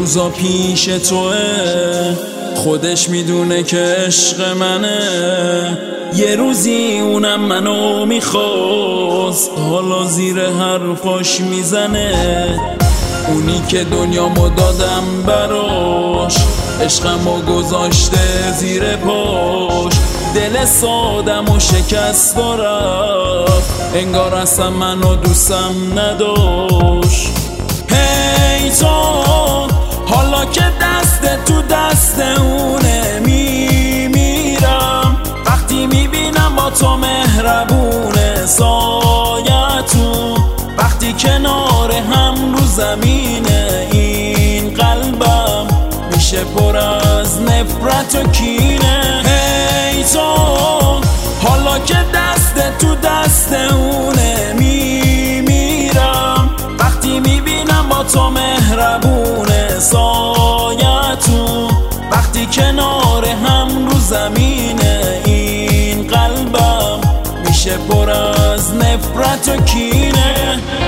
روزا پیش توه، خودش میدونه که عشق منه. یه روزی اونم منو میخواست، حالا زیر حرفاش میزنه. اونی که دنیامو دادم براش، عشقمو گذاشته زیر پاش. دل سادم و شکست رفت، انگار اصلا منو دوستم نداشت. هی تو حالا که دست تو دست اونه، میمیرم وقتی میبینم با تو مهربونه. سایتون وقتی کنار هم رو زمینه، این قلبم میشه پر از نفرت و کینه. هی تو حالا که دست تو دست اونه، میمیرم وقتی میبینم با تو مهربونه. سایتون وقتی کنار هم رو زمینه، این قلبم میشه پر از نفرت و کینه.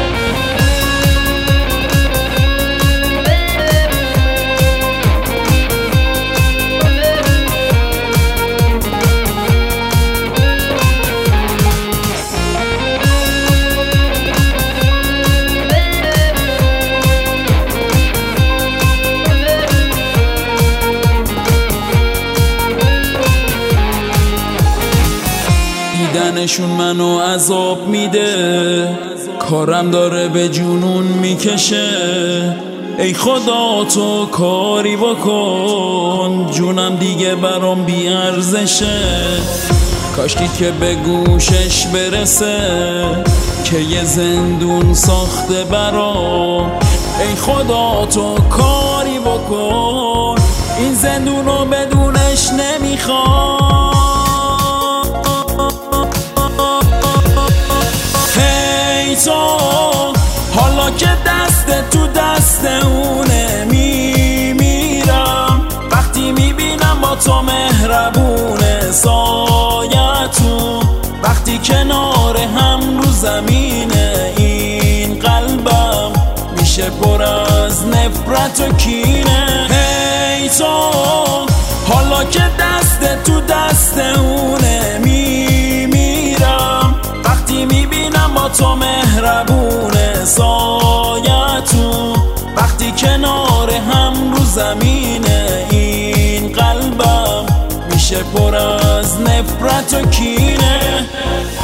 دیدنشون منو عذاب میده، کارم داره به جنون میکشه. ای خدا تو کاری بکن، جونم دیگه برام بیارزشه. کاشکی که به گوشش برسه که یه زندون ساخته برام. ای خدا تو کاری بکن، این زندونو بدونش نمیخوام. تو حالا که دست تو دست اونه، میمیرم وقتی میبینم با تو مهربونه. سایتون وقتی کنار هم رو زمینه، این قلبم میشه پر از نفرت و کینه. هی تو حالا که دست تو دست اونه، میمیرم وقتی میبینم با تو مهربونه. سایتون وقتی کنار هم رو زمینه، این قلبم میشه پر از نفرت و کینه.